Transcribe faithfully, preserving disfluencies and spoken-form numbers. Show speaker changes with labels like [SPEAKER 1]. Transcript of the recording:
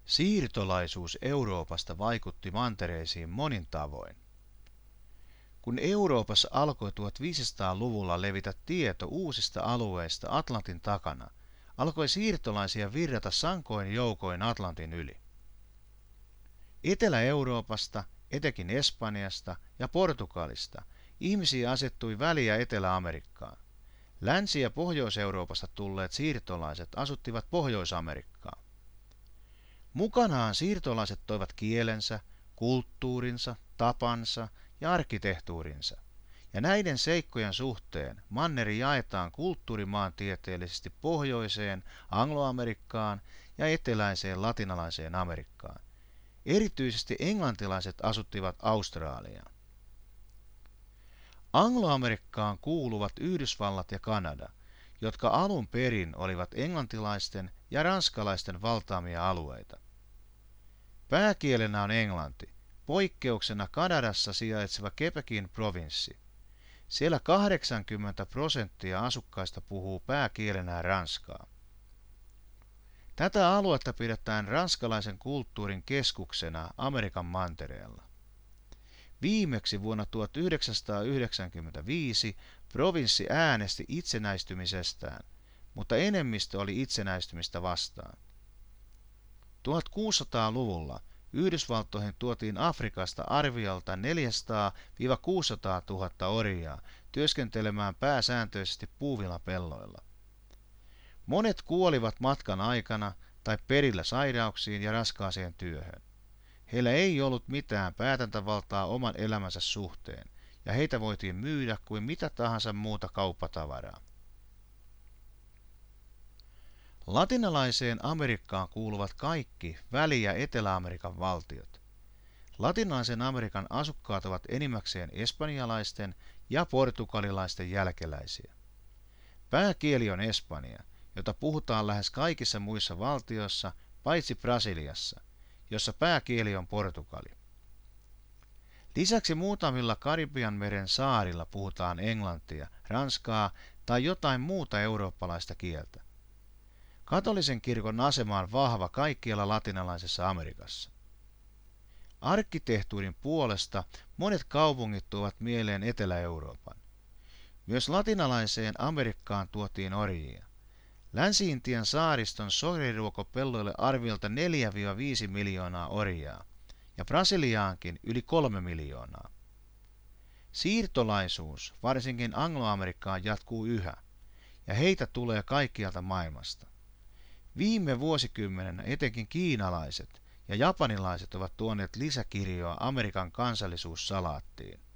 [SPEAKER 1] Siirtolaisuus Euroopasta vaikutti mantereisiin monin tavoin. Kun Euroopassa alkoi tuhatviisisataaluvulla levitä tieto uusista alueista Atlantin takana, alkoi siirtolaisia virrata sankoin joukoin Atlantin yli. Etelä-Euroopasta, etenkin Espanjasta ja Portugalista, ihmisiä asettui väliä Etelä-Amerikkaan. Länsi- ja Pohjois-Euroopasta tulleet siirtolaiset asuttivat Pohjois-Amerikkaa. Mukanaan siirtolaiset toivat kielensä, kulttuurinsa, tapansa ja arkkitehtuurinsa, ja näiden seikkojen suhteen manneri jaetaan kulttuurimaantieteellisesti pohjoiseen Angloamerikkaan ja eteläiseen latinalaiseen Amerikkaan. Erityisesti englantilaiset asuttivat Australiaan. Angloamerikkaan kuuluvat Yhdysvallat ja Kanada, jotka alun perin olivat englantilaisten ja ranskalaisten valtaamia alueita. Pääkielenä on englanti, poikkeuksena Kanadassa sijaitseva Quebecin provinssi. Siellä kahdeksankymmentä prosenttia asukkaista puhuu pääkielenään ranskaa. Tätä aluetta pidetään ranskalaisen kulttuurin keskuksena Amerikan mantereella. Viimeksi vuonna tuhatyhdeksänsataayhdeksänkymmentäviisi provinssi äänesti itsenäistymisestään, mutta enemmistö oli itsenäistymistä vastaan. tuhatkuusisataaluvulla Yhdysvaltoihin tuotiin Afrikasta arviolta neljäsataa–kuusisataa tuhatta orjaa työskentelemään pääsääntöisesti puuvillapelloilla. Monet kuolivat matkan aikana tai perillä sairauksiin ja raskaaseen työhön. Heillä ei ollut mitään päätäntävaltaa oman elämänsä suhteen, ja heitä voitiin myydä kuin mitä tahansa muuta kauppatavaraa. Latinalaiseen Amerikkaan kuuluvat kaikki Väli- ja Etelä-Amerikan valtiot. Latinalaisen Amerikan asukkaat ovat enimmäkseen espanjalaisten ja portugalilaisten jälkeläisiä. Pääkieli on espanja, jota puhutaan lähes kaikissa muissa valtioissa, paitsi Brasiliassa, jossa pääkieli on portugali. Lisäksi muutamilla Karibianmeren saarilla puhutaan englantia, ranskaa tai jotain muuta eurooppalaista kieltä. Katolisen kirkon asema on vahva kaikkialla latinalaisessa Amerikassa. Arkkitehtuurin puolesta monet kaupungit tuovat mieleen Etelä-Euroopan. Myös latinalaiseen Amerikkaan tuotiin orjia. Länsi-Intian saariston sokeriruokopelloille arviolta neljä–viisi miljoonaa orjaa, ja Brasiliaankin yli kolme miljoonaa. Siirtolaisuus, varsinkin Angloamerikkaan, jatkuu yhä, ja heitä tulee kaikkialta maailmasta. Viime vuosikymmenen etenkin kiinalaiset ja japanilaiset ovat tuoneet lisäkirjoa Amerikan kansallisuussalaattiin.